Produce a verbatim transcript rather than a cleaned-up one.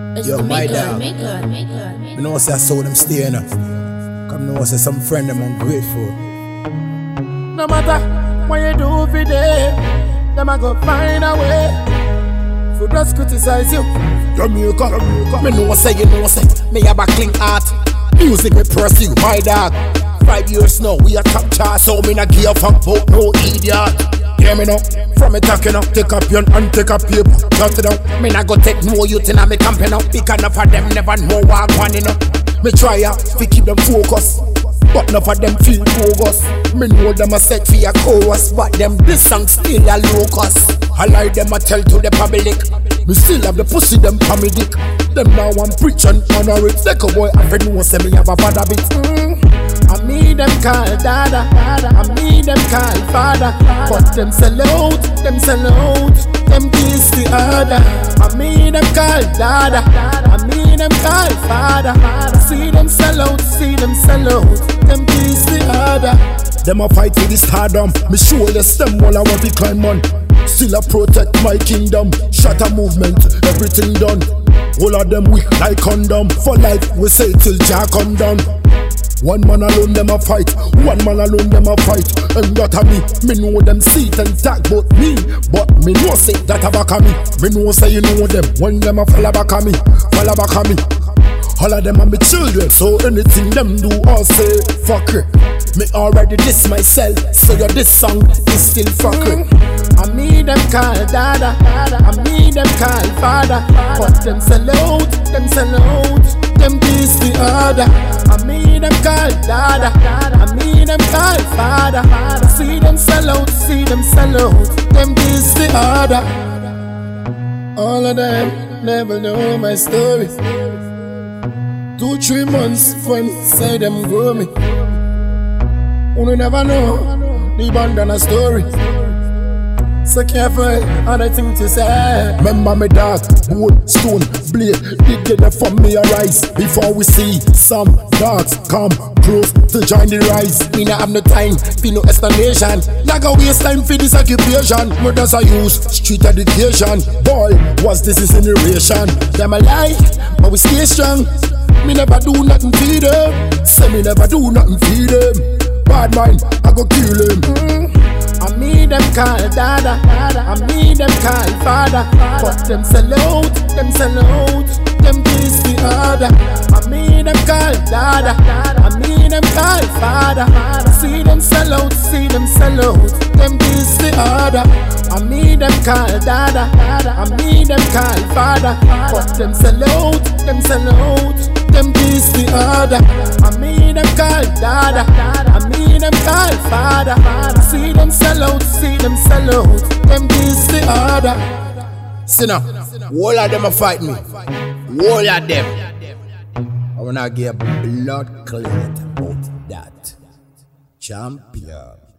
Yo, my dog. You know say I saw them stay in. Come know say some friend them ungrateful. No matter what you do for them, them a go find a way for just criticize you. Jamaica, Jamaica. Me know say you know say me have a clean heart. Music me pursue, my dog. Five years now we a top chart, so me not give a fuck about no idiot. Hear me now, from me talking up, take up pen and take up paper, jot it down. Me not go take no youth in a me camping up, because enough of them never know what I want, you know. Me try out, to keep them focused, but enough of them feel bogus. Me know them a set for a chorus, but them this song still a locus. I like them a tell to the public, me still have the pussy them for me dick. Them now I'm preaching honor it, take a boy I know say me have a bad habit. Mm. I me them call dada, I me them call father, but them sell out, them sell out, them kiss the other. I me them call dada, I me them call father, see them sell out, see them sell out, them kiss the other. Them a fight for this stardom, me show less them while I want to climb on. Still a protect my kingdom, shatter movement, everything done. All of them weak like condom, for life we say till Jah come down. One man alone them a fight, one man alone them a fight. And that a me, me know them seat and talk about me, but me know say that a back a me. Me know say you know them, when them a follow back a me, follow back a me. All of them are my children, so anything them do all say fuck it. Me already diss myself, so your this song is still fucking. I me them call dada, I me them call father, but them sell out, them sell out, them kiss the other. I me them call dada, I me them call father, see them sell out, see them sell out, them kiss the other. All of them never know my story. Two, three months friends say them grow me. Only never know the bandana story. So careful on the thing to say. Remember me dog, wood, stone, blade, did get it from me arise. Before we see some dogs come close to join the rise. Me not have no time for no explanation. Not go waste time for this occupation. Mothers I use street education. Boy, what's this incineration? Them a lie, but we stay strong. Me never do nothing for them. Say me never do nothing for them. Bad mind, I go kill him. Mm. I me them call dada, I me them call father, but them sell out, them sell out, them kiss the other. I me them call dada, I me them call father, see them sell out, see them sell out, them kiss the other. I me them call dada, I me them call father, but them sell out, them sell out, them kiss the other. I me them call dada, I me them call father, see them sell out, see them sell out, them kiss the other. Sinner, all of them a fight me, all of them. I wanna get blood clot about that. Champion.